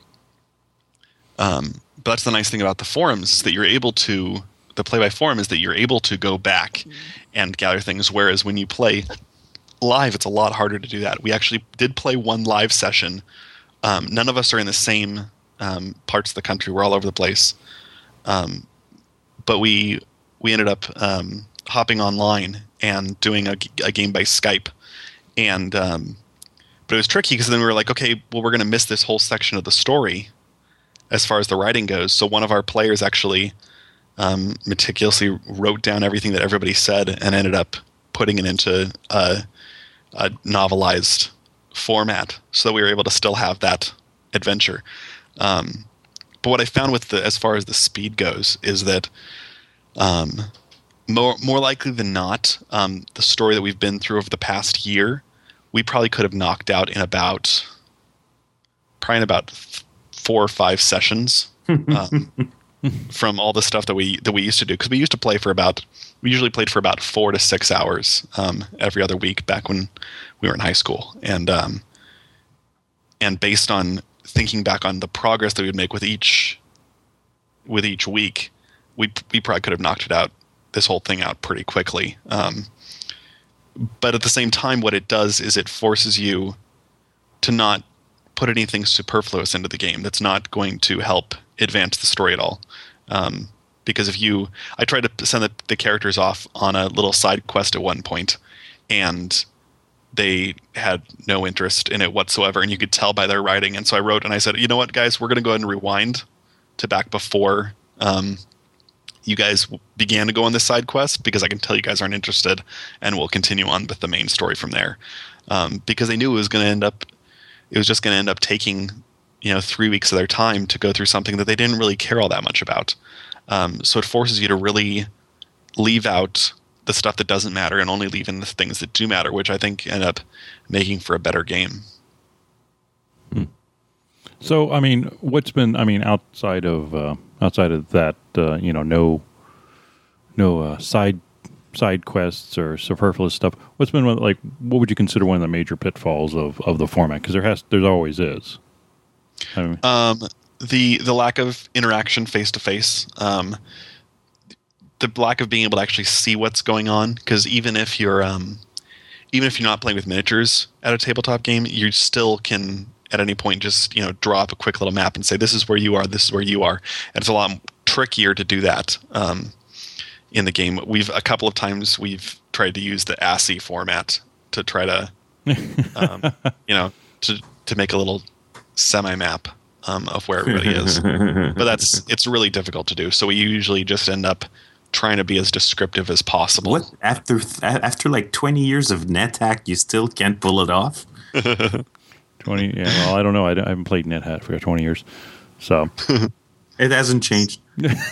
um, but that's the nice thing about the forums is that you're able to, the play by forum is that you're able to go back mm-hmm. and gather things. Whereas when you play live, it's a lot harder to do that. We actually did play one live session. Um, none of us are in the same um, parts of the country. We're all over the place. Um, but we we ended up um, hopping online and doing a, a game by Skype, and um, but it was tricky because then we were like, okay, well, we're going to miss this whole section of the story as far as the writing goes. So one of our players actually um, meticulously wrote down everything that everybody said and ended up putting it into a, a novelized format, so that we were able to still have that adventure. Um, but what I found with the as far as the speed goes is that um, more more likely than not, um, the story that we've been through over the past year, we probably could have knocked out in about probably in about four or five sessions. Um, from all the stuff that we that we used to do, because we used to play for about we usually played for about four to six hours um, every other week back when we were in high school, and um, and based on thinking back on the progress that we would make with each with each week, we we probably could have knocked it out this whole thing out pretty quickly. Um, but at the same time, what it does is it forces you to not put anything superfluous into the game that's not going to help advance the story at all. Um, because if you, I tried to send the, the characters off on a little side quest at one point, and they had no interest in it whatsoever, and you could tell by their writing. And so I wrote and I said, you know what, guys, we're going to go ahead and rewind to back before um, you guys began to go on this side quest, because I can tell you guys aren't interested, and we'll continue on with the main story from there. Um, because they knew it was going to end up, it was just going to end up taking, you know, three weeks of their time to go through something that they didn't really care all that much about. Um, so it forces you to really leave out the stuff that doesn't matter and only leave in the things that do matter, which I think end up making for a better game. Hmm. So, I mean, what's been, I mean, outside of, uh, outside of that, uh, you know, no, no uh, side side quests or superfluous stuff, what's been, like, what would you consider one of the major pitfalls of, of the format? Because there has, there always is. I mean, um, the the lack of interaction face to face, um, the lack of being able to actually see what's going on. Because even if you're um, even if you're not playing with miniatures at a tabletop game, you still can at any point just, you know, draw up a quick little map and say, this is where you are, this is where you are. And it's a lot trickier to do that um, in the game. We've a couple of times we've tried to use the A S C I I format to try to um, you know to to make a little semi-map um, of where everybody is, but that's it's really difficult to do. So we usually just end up trying to be as descriptive as possible. What after after like twenty years of NetHack, you still can't pull it off? twenty, yeah. Well, I don't know. I, I haven't played NetHack for twenty years, so it hasn't changed.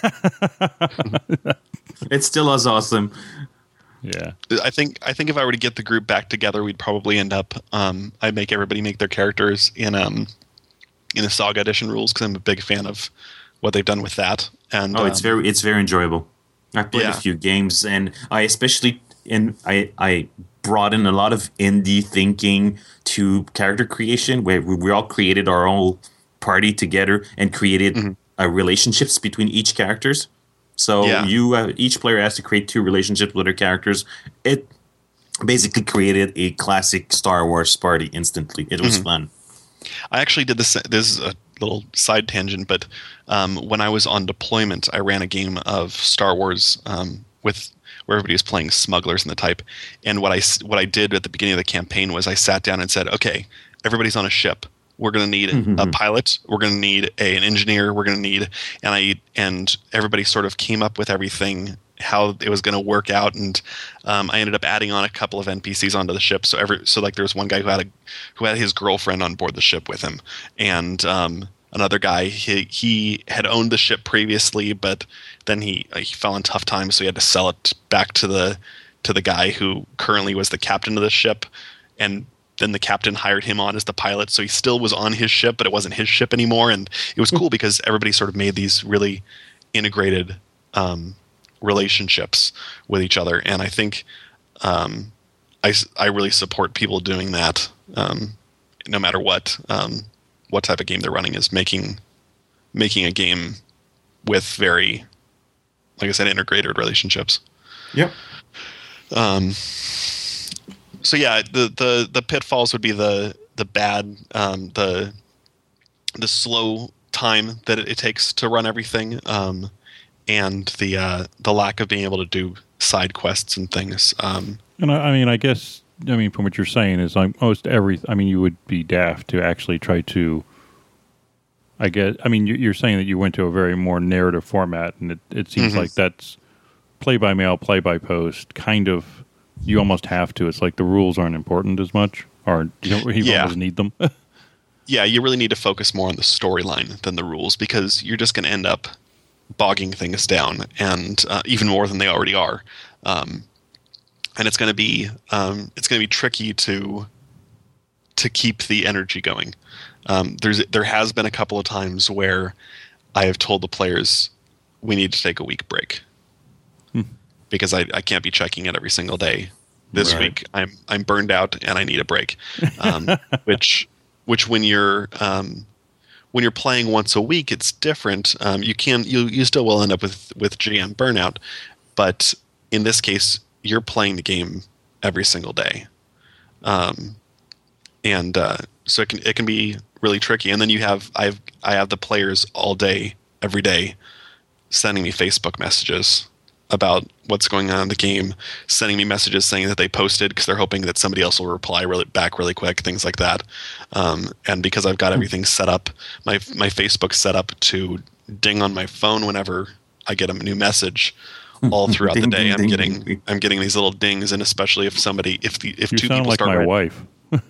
It's still as awesome. Yeah, I think I think if I were to get the group back together, we'd probably end up. Um, I'd make everybody make their characters in um in the Saga Edition rules, because I'm a big fan of what they've done with that. And oh, it's um, very it's very enjoyable. I played yeah. a few games, and I especially in I I brought in a lot of indie thinking to character creation, where we, we all created our own party together and created mm-hmm. uh, relationships between each characters. So yeah. you uh, each player has to create two relationships with their characters. It basically created a classic Star Wars party instantly. It was mm-hmm. fun. I actually did this. This is a little side tangent, but um, when I was on deployment, I ran a game of Star Wars um, with where everybody was playing smugglers in the type. And what I what I did at the beginning of the campaign was I sat down and said, "Okay, everybody's on a ship. We're going to need mm-hmm. a pilot. We're going to need a, an engineer. We're going to need," and I and everybody sort of came up with everything, how it was going to work out, and um, I ended up adding on a couple of N P Cs onto the ship. So every so like there was one guy who had a who had his girlfriend on board the ship with him, and um, another guy he he had owned the ship previously, but then he he fell in tough times, so he had to sell it back to the to the guy who currently was the captain of the ship, and then the captain hired him on as the pilot, so he still was on his ship, but it wasn't his ship anymore. And it was cool because everybody sort of made these really integrated um, relationships with each other. And I think um, I, I really support people doing that, um, no matter what um, what type of game they're running, is making making a game with very, like I said, integrated relationships. Yep. Um. So yeah, the, the, the pitfalls would be the the bad um, the the slow time that it, it takes to run everything, um, and the uh, the lack of being able to do side quests and things. Um, and I, I mean, I guess I mean from what you're saying is like most every. I mean, you would be daft to actually try to. I guess I mean you're saying that you went to a very more narrative format, and it, it seems mm-hmm. like that's play by mail, play by post, kind of. You almost have to. It's like the rules aren't important as much, or you don't you yeah. almost need them. yeah, you really need to focus more on the storyline than the rules, because you're just going to end up bogging things down, and uh, even more than they already are. Um, and it's going to be um, it's going to be tricky to to keep the energy going. Um, there's there has been a couple of times where I have told the players we need to take a week break hmm. because I, I can't be checking it every single day. This right. week I'm I'm burned out and I need a break. Um, which which when you're um, when you're playing once a week, it's different. Um, you can you you still will end up with with G M burnout, but in this case, you're playing the game every single day, um, and uh, so it can it can be really tricky. And then you have I have I have the players all day, every day, sending me Facebook messages about what's going on in the game, sending me messages saying that they posted because they're hoping that somebody else will reply really back really quick, things like that. Um, and because I've got everything set up, my my Facebook set up to ding on my phone whenever I get a new message. All throughout ding, the day, ding, I'm ding, getting ding. I'm getting these little dings, and especially if somebody if the if you two sound people like start my writing, wife.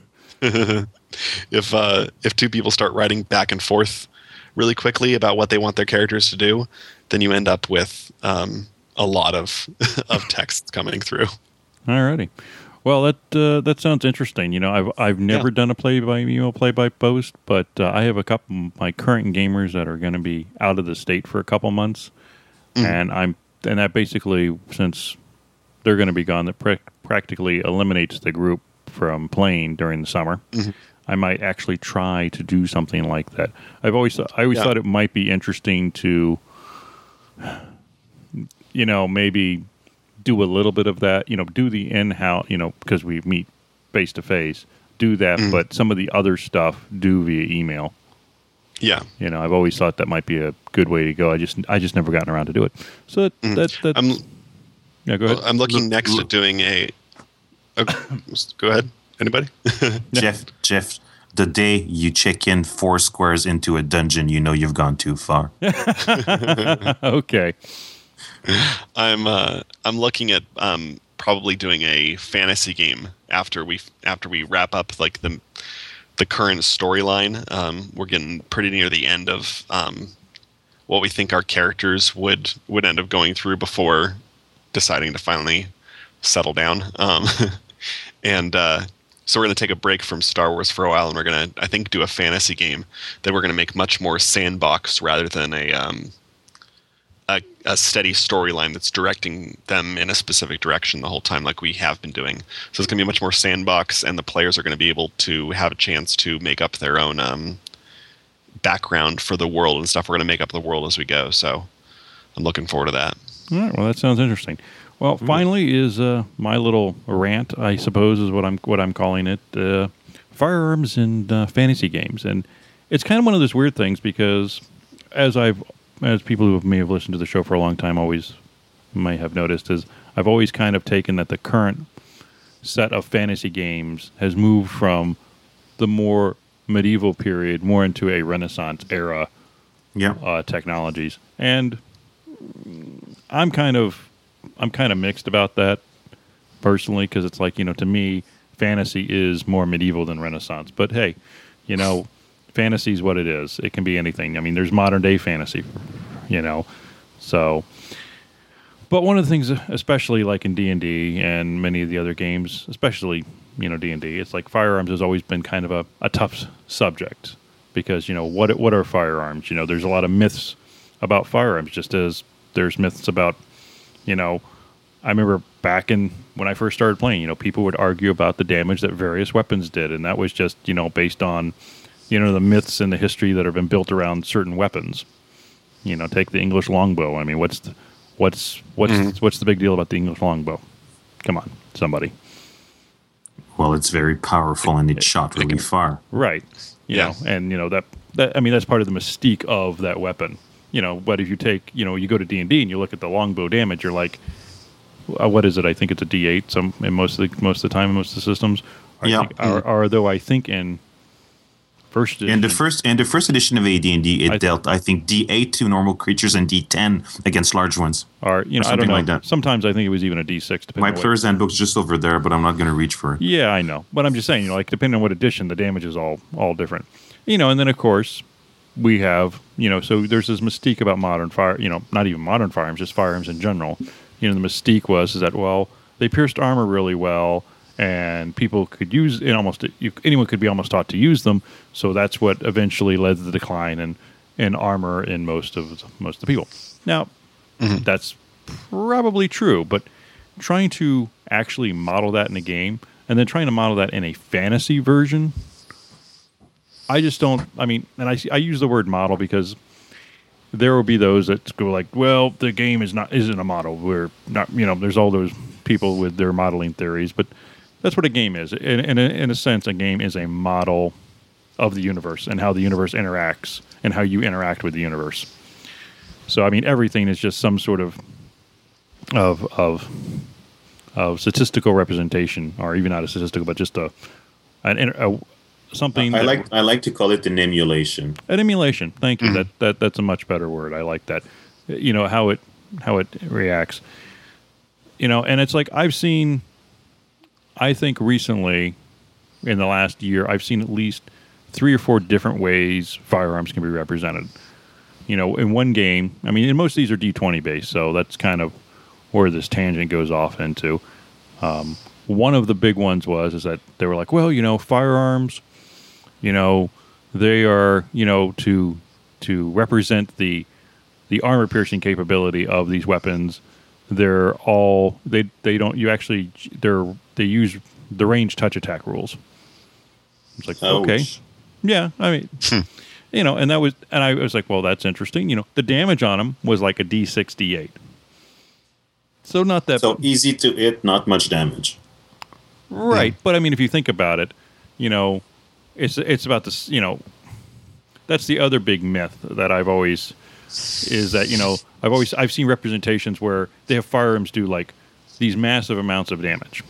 if uh, if two people start writing back and forth really quickly about what they want their characters to do, then you end up with um, a lot of of text coming through. Alrighty, well that uh, that sounds interesting. You know, I've I've never yeah. done a play by email, play by post, but uh, I have a couple of my current gamers that are going to be out of the state for a couple months, mm. and I'm and that basically, since they're going to be gone, that pre- practically eliminates the group from playing during the summer. Mm-hmm. I might actually try to do something like that. I've always I always yeah. thought it might be interesting to, you know, maybe do a little bit of that. You know, do the in-house. You know, because we meet face to face. Do that, mm-hmm. but some of the other stuff do via email. Yeah, you know, I've always thought that might be a good way to go. I just, I just never gotten around to do it. So that, mm. that, that I'm, yeah, go ahead. I'm looking look, next look. at doing a. Okay, go ahead. Anybody? Jeff, Jeff, the day you check in four squares into a dungeon, you know you've gone too far. Okay. I'm, uh, I'm looking at um, probably doing a fantasy game after we after we wrap up like the. the current storyline. Um, we're getting pretty near the end of um, what we think our characters would would end up going through before deciding to finally settle down. Um, and uh, so we're going to take a break from Star Wars for a while, and we're going to, I think, do a fantasy game that we're going to make much more sandbox rather than a um, a, a steady storyline that's directing them in a specific direction the whole time like we have been doing. So it's going to be much more sandbox, and the players are going to be able to have a chance to make up their own um, background for the world and stuff. We're going to make up the world as we go. So I'm looking forward to that. All right. Well, that sounds interesting. Well, finally is uh, my little rant, I suppose, is what I'm what I'm calling it. Uh, firearms and uh, fantasy games. And it's kind of one of those weird things because as I've as people who may have listened to the show for a long time always may have noticed, is I've always kind of taken that the current set of fantasy games has moved from the more medieval period more into a Renaissance era yeah. uh, technologies. And I'm kind of I'm kind of mixed about that personally, because it's like, you know, to me, fantasy is more medieval than Renaissance. But hey, you know, fantasy is what it is. It can be anything. I mean, there's modern day fantasy, you know. So, but one of the things, especially like in D and D and many of the other games, especially, you know, D and D, it's like firearms has always been kind of a, a tough subject because, you know, what what are firearms? You know, there's a lot of myths about firearms, just as there's myths about, you know, I remember back in when I first started playing, you know, people would argue about the damage that various weapons did, and that was just, you know, based on, you know, the myths and the history that have been built around certain weapons. You know, take the English longbow. I mean, what's the, what's what's mm-hmm. what's the big deal about the English longbow? Come on, somebody. Well, it's very powerful and it, it shot really it can, far. Right. You yeah. know, and you know that that I mean that's part of the mystique of that weapon. You know, but if you take, you know, you go to D and D and you look at the longbow damage, you're like, uh, what is it? I think it's a D eight. Some in most of the most of the time in most of the systems. I yeah. think, are, are though I think in first edition, in the first in the first edition of A D and D, it I dealt I think D eight to normal creatures and D ten against large ones. Or you know, or I don't know. Like that. Sometimes I think it was even a D six. My player's handbook's just over there, but I'm not going to reach for it. Yeah, I know. But I'm just saying, you know, like depending on what edition, the damage is all all different. You know, and then of course we have, you know, so there's this mystique about modern fire, you know, not even modern firearms, just firearms in general. You know, the mystique was is that, well, they pierced armor really well, and people could use it almost, you, anyone could be almost taught to use them. So that's what eventually led to the decline in, in armor in most of most of the people. Now, mm-hmm. that's probably true, but trying to actually model that in a game and then trying to model that in a fantasy version, I just don't, I mean, and I, I use the word model because there will be those that go like, well, the game is not, isn't a model. We're not, you know, there's all those people with their modeling theories, but that's what a game is. In, in, a, in a sense, a game is a model of the universe and how the universe interacts and how you interact with the universe. So, I mean, everything is just some sort of, of, of, of statistical representation, or even not a statistical, but just a, an, a something. I like I like to call it an emulation. An emulation. Thank you. Mm-hmm. That that that's a much better word. I like that. You know how it how it reacts. You know, and it's like I've seen. I think recently, in the last year, I've seen at least three or four different ways firearms can be represented. You know, in one game, I mean, and most of these are D twenty based, so that's kind of where this tangent goes off into. Um, one of the big ones was is that they were like, well, you know, firearms. You know, they are, you know, to to represent the the armor piercing capability of these weapons. They're all they they don't you actually they're they use the range touch attack rules. It's like, Ouch. Okay, yeah, I mean, you know, and that was and I was like, well, that's interesting. You know, the damage on them was like a D six, D eight, so not that so easy to hit, not much damage. Right, yeah. But I mean, if you think about it, you know. It's it's about this, you know, that's the other big myth that I've always, is that, you know, I've always, I've seen representations where they have firearms do like these massive amounts of damage.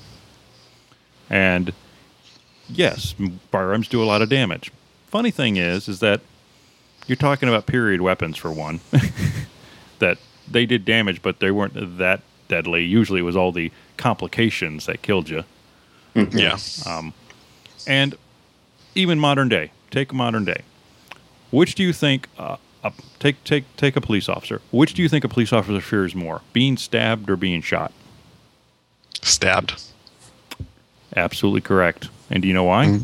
And yes, firearms do a lot of damage. Funny thing is, is that you're talking about period weapons for one, that they did damage, but they weren't that deadly. Usually it was all the complications that killed you. Yeah. Um, and even modern day, take modern day. Which do you think, uh, uh, take take take a police officer, which do you think a police officer fears more, being stabbed or being shot? Stabbed. Absolutely correct. And do you know why? Mm-hmm.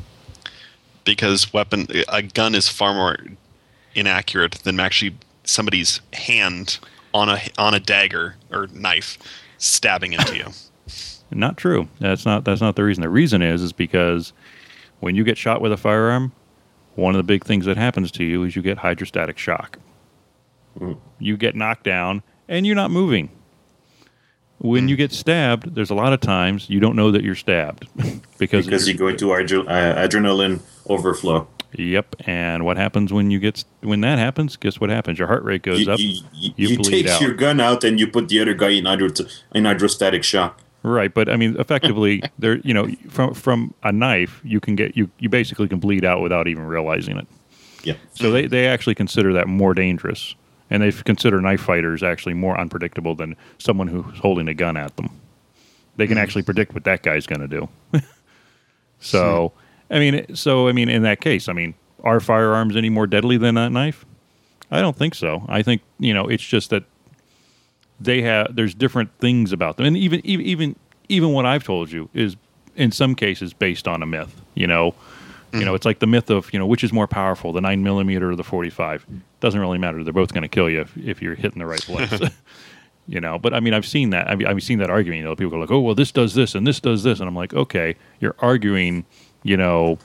Because weapon, a gun is far more inaccurate than actually somebody's hand on a on a dagger or knife stabbing into you. Not true. That's not that's not the reason. The reason is is because when you get shot with a firearm, one of the big things that happens to you is you get hydrostatic shock. Mm. You get knocked down, and you're not moving. When mm. you get stabbed, there's a lot of times you don't know that you're stabbed. because because you go into adre- uh, adrenaline overflow. Yep, and what happens when you get when that happens? Guess what happens? Your heart rate goes you, up. You, you, you, you bleed take out. your gun out, and you put the other guy in, hydro- in hydrostatic shock. Right, but I mean, effectively, there. You know, from from a knife, you can get you. You basically can bleed out without even realizing it. Yeah. So they, they actually consider that more dangerous, and they consider knife fighters actually more unpredictable than someone who's holding a gun at them. They can mm. actually predict what that guy's going to do. so, I mean, so I mean, in that case, I mean, are firearms any more deadly than that knife? I don't think so. I think you know, it's just that. They have. There's different things about them, and even even even even what I've told you is, in some cases, based on a myth. You know, mm-hmm. you know, it's like the myth of you know which is more powerful, the nine millimeter or the forty-five. Doesn't really matter. They're both going to kill you if, if you're hitting the right place. you know, but I mean, I've seen that. I've, I've seen that argument. You know, people go like, "Oh, well, this does this and this does this," and I'm like, "Okay, you're arguing." You know,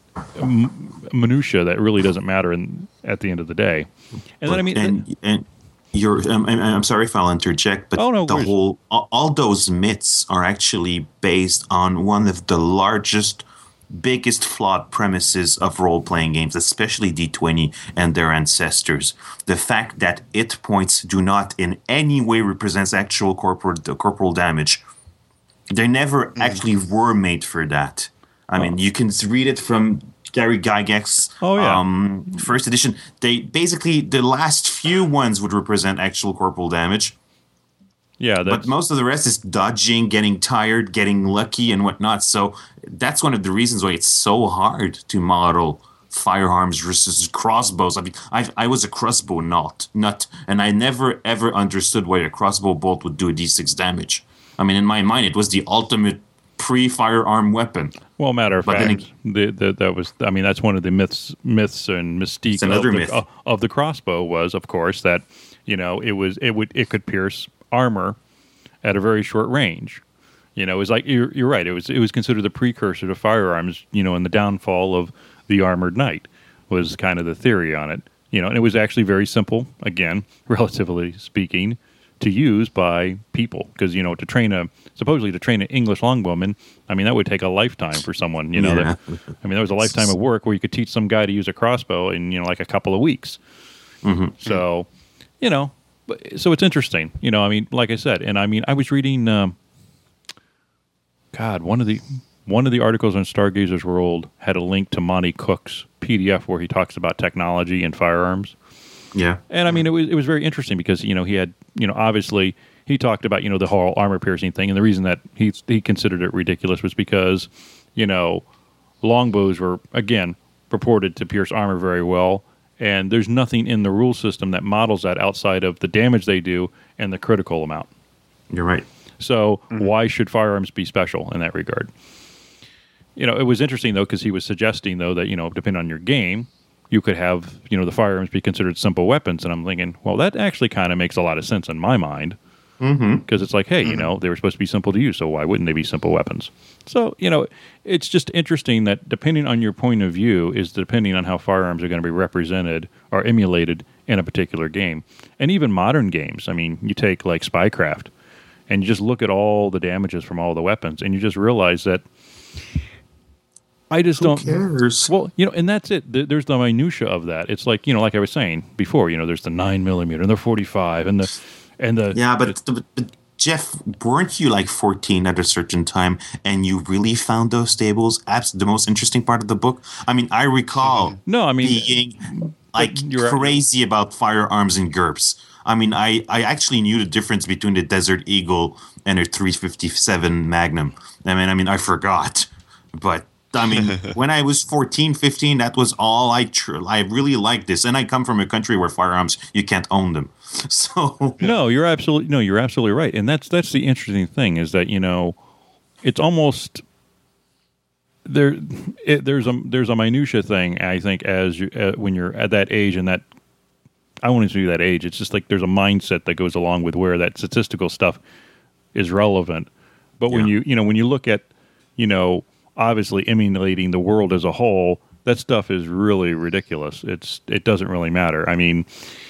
m- minutia that really doesn't matter in, at the end of the day. And then I mean. And, and- You're, um, I'm sorry if I'll interject, but oh, no, the whole, all, all those myths are actually based on one of the largest, biggest flawed premises of role-playing games, especially D twenty and their ancestors. The fact that hit points do not in any way represent actual corporal, corporal damage. They never mm. actually were made for that. I oh. mean, you can read it from Gary Gygax's oh, yeah. um, first edition. They basically the last few ones would represent actual corporal damage. Yeah, that's... but most of the rest is dodging, getting tired, getting lucky, and whatnot. So that's one of the reasons why it's so hard to model firearms versus crossbows. I mean, I I was a crossbow nut, nut, and I never ever understood why a crossbow bolt would do D six damage. I mean, in my mind, it was the ultimate pre-firearm weapon. Well, matter of But then fact, the, the, that was, I mean, that's one of the myths, myths and mystique It's another of the, myth. uh, of the crossbow was, of course, that you know it was it would it could pierce armor at a very short range. You know, it was like you're, you're right. It was it was considered the precursor to firearms. You know, and the downfall of the armored knight was kind of the theory on it. You know, and it was actually very simple. Again, relatively speaking, to use by people because you know to train a supposedly to train an English longbowman. I mean, that would take a lifetime for someone. You know, Yeah. that, I mean, that was a lifetime of work where you could teach some guy to use a crossbow in you know like a couple of weeks. Mm-hmm. So, you know, but- so it's interesting. You know, I mean, like I said, and I mean, I was reading. Um, God, one of the one of the articles on Stargazer's World had a link to Monty Cook's P D F where he talks about technology and firearms. Yeah. And I mean, it was it was very interesting because you know he had you know obviously he talked about you know the whole armor piercing thing, and the reason that he he considered it ridiculous was because you know longbows were again purported to pierce armor very well, and there's nothing in the rule system that models that outside of the damage they do and the critical amount. You're right. So why should firearms be special in that regard? You know, it was interesting though because he was suggesting though that you know depending on your game, you could have you know the firearms be considered simple weapons, and I'm thinking, well, that actually kind of makes a lot of sense in my mind because Mm-hmm. it's like, hey, you know, they were supposed to be simple to use, so why wouldn't they be simple weapons? So you know, it's just interesting that depending on your point of view is depending on how firearms are going to be represented or emulated in a particular game, and even modern games. I mean, you take like Spycraft. And you just look at all the damages from all the weapons, and you just realize that I just Who don't. cares? Well, you know, and that's it. There- There's the minutia of that. It's like you know, like I was saying before. You know, there's the nine millimeter and the forty-five and the and the Yeah, but, but, but Jeff, weren't you like fourteen at a certain time, and you really found those stables abs- the most interesting part of the book? I mean, I recall no, I mean, being like you're right. crazy about firearms and GURPS. I mean, I, I actually knew the difference between the Desert Eagle and a three fifty-seven Magnum. I mean, I mean, I forgot, but I mean, when I was fourteen, fifteen, that was all I tr- I really liked this, and I come from a country where firearms you can't own them, so no, you're absolutely no, you're absolutely right, and that's that's the interesting thing is that you know, it's almost there. It, there's a there's a minutia thing I think as you uh, when you're at that age and that. I won't even say that age. It's just like there's a mindset that goes along with where that statistical stuff is relevant. But when Yeah. you you know when you look at you know obviously emulating the world as a whole, that stuff is really ridiculous. It's it doesn't really matter. I mean,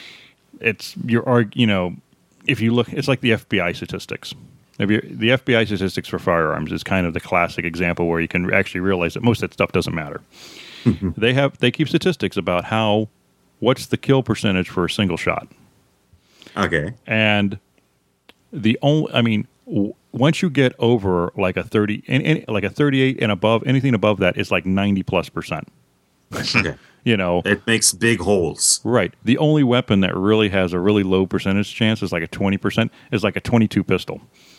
it's you're arg- you know if you look, it's like the F B I statistics. If you, the F B I statistics for firearms is kind of the classic example where you can actually realize that most of that stuff doesn't matter. They have they keep statistics about how. What's the kill percentage for a single shot? okay. And the only, I mean, w- once you get over like a thirty, and, and like a thirty-eight and above, anything above that is like ninety plus percent. Okay. You know, It makes big holes. right? The only weapon that really has a really low percentage chance is like a twenty percent. Is like a twenty-two pistol.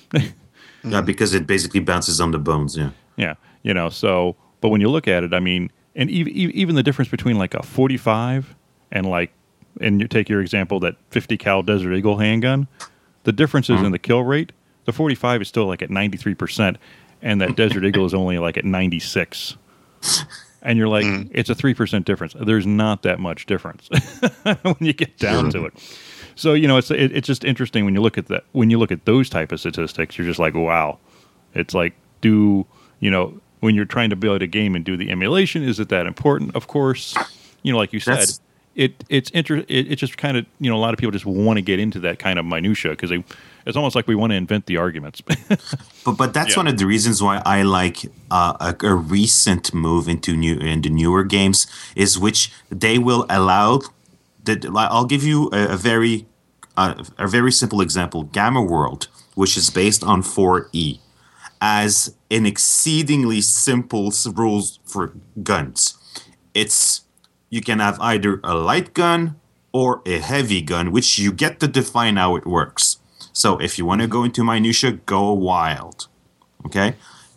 Yeah, because it basically bounces on the bones. Yeah. Yeah, you know. So, but when you look at it, I mean, and even even the difference between like a forty-five and like, and you take your example that fifty cal Desert Eagle handgun, the differences in the kill rate. The forty-five is still like at ninety-three percent, and that Desert Eagle is only like at ninety-six. And you're like, it's a three percent difference. There's not that much difference when you get down to it. So you know, it's it, it's just interesting when you look at that. When you look at those type of statistics, you're just like, wow. It's like, do you know when you're trying to build a game and do the emulation? Is it that important? Of course, you know, like you said, That's- it it's inter- it, it just kind of you know a lot of people just want to get into that kind of minutia because they it's almost like we want to invent the arguments. But but that's Yeah. one of the reasons why I like uh, a, a recent move into new into newer games is which they will allow. That I'll give you a, a very uh, a very simple example. Gamma World, which is based on four E, as an exceedingly simple s- rules for guns. It's you can have either a light gun or a heavy gun, which you get to define how it works. So if you want to go into minutia, go wild. Okay?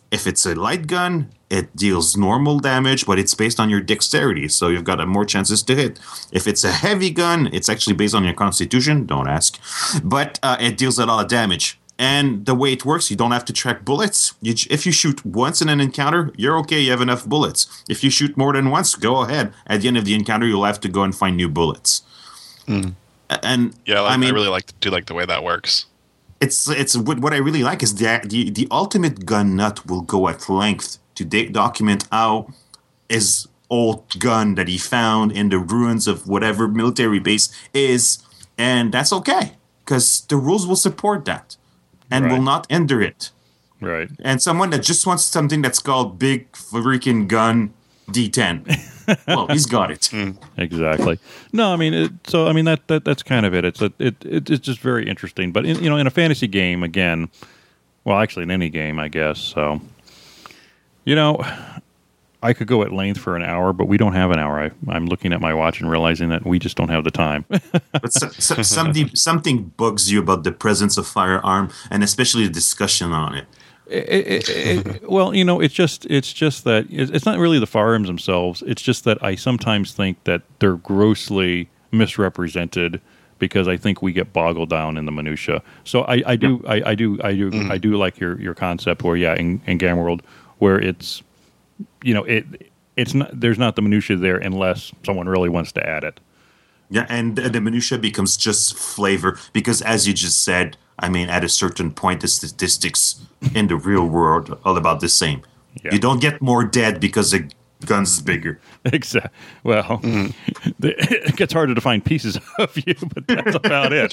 If it's a light gun, it deals normal damage, but it's based on your dexterity, so you've got more chances to hit. If it's a heavy gun, it's actually based on your constitution. Don't ask. But uh, it deals a lot of damage. And the way it works, you don't have to track bullets. You, if you shoot once in an encounter, you're okay. You have enough bullets. If you shoot more than once, go ahead. At the end of the encounter, you'll have to go and find new bullets. Mm. And yeah, like, I mean, I really like do like the way that works. It's it's what, what I really like is that the the ultimate gun nut will go at length to de- document how his old gun that he found in the ruins of whatever military base is, and that's okay because the rules will support that and Right. will not hinder it. Right. And someone that just wants something that's called big freaking gun D ten, well, he's got it. Exactly. No, I mean, it, so I mean that, that that's kind of it. It's a, it, it it's just very interesting. But in, you know, in a fantasy game, again, well, actually in any game, I guess. So, you know, I could go at length for an hour, but we don't have an hour. I, I'm looking at my watch and realizing that we just don't have the time. But so, so, something something bugs you about the presence of firearm, and especially the discussion on it. It, it, it, well, you know, it's just it's just that it, it's not really the firearms themselves. It's just that I sometimes think that they're grossly misrepresented because I think we get boggled down in the minutia. So I, I do I, I do I do Mm. I do like your, your concept where yeah in, in Game World where it's you know it it's not there's not the minutia there unless someone really wants to add it. Yeah, and the, the minutia becomes just flavor because, as you just said, I mean, at a certain point, the statistics in the real world are all about the same. Yeah. You don't get more dead because the gun's bigger. Exactly. Well, the, it gets harder to find pieces of you, but that's about it.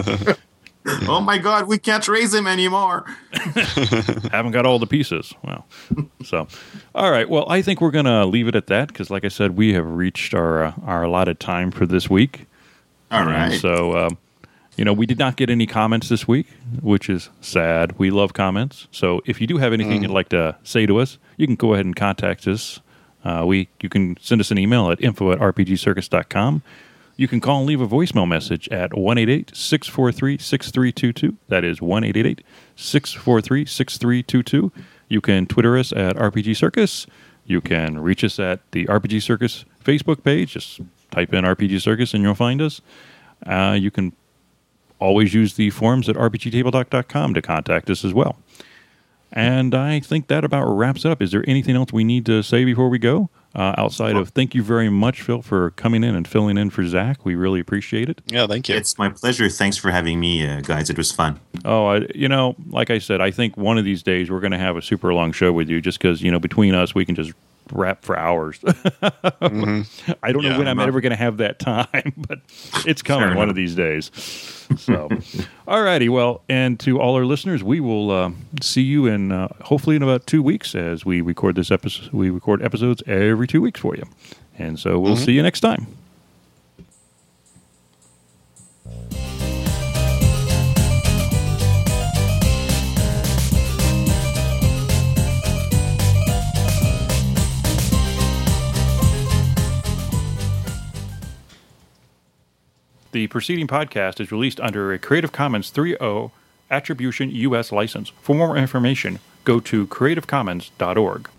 Oh my God, we can't raise him anymore. Haven't got all the pieces. Well, so all right. Well, I think we're gonna leave it at that because, like I said, we have reached our uh, our allotted time for this week. All And right. so, um, you know, we did not get any comments this week, which is sad. We love comments. So if you do have anything you'd like to say to us, you can go ahead and contact us. Uh, we you can send us an email at info at r p g circus dot com. You can call and leave a voicemail message at one eight eight, six four three, six three two two. That is one eight eight, six four three, six three two two. You can Twitter us at R P G Circus. You can reach us at the R P G Circus Facebook page. Just type in R P G Circus and you'll find us. Uh, you can always use the forums at r p g tabletop dot com to contact us as well. And I think that about wraps it up. Is there anything else we need to say before we go? Uh, outside of thank you very much, Phil, for coming in and filling in for Zach. We really appreciate it. Yeah, thank you. It's my pleasure. Thanks for having me, uh, guys. It was fun. Oh, I, you know, like I said, I think one of these days we're going to have a super long show with you just because, you know, between us, we can just rap for hours. Mm-hmm. I don't know Yeah, when I'm well- ever going to have that time, but it's coming Fair one enough. of these days. So, all righty. Well, and to all our listeners, we will uh, see you in uh, hopefully in about two weeks as we record this episode. We record episodes every two weeks for you. And so we'll Mhm. see you next time. The preceding podcast is released under a Creative Commons three point oh Attribution U S license. For more information, go to creative commons dot org.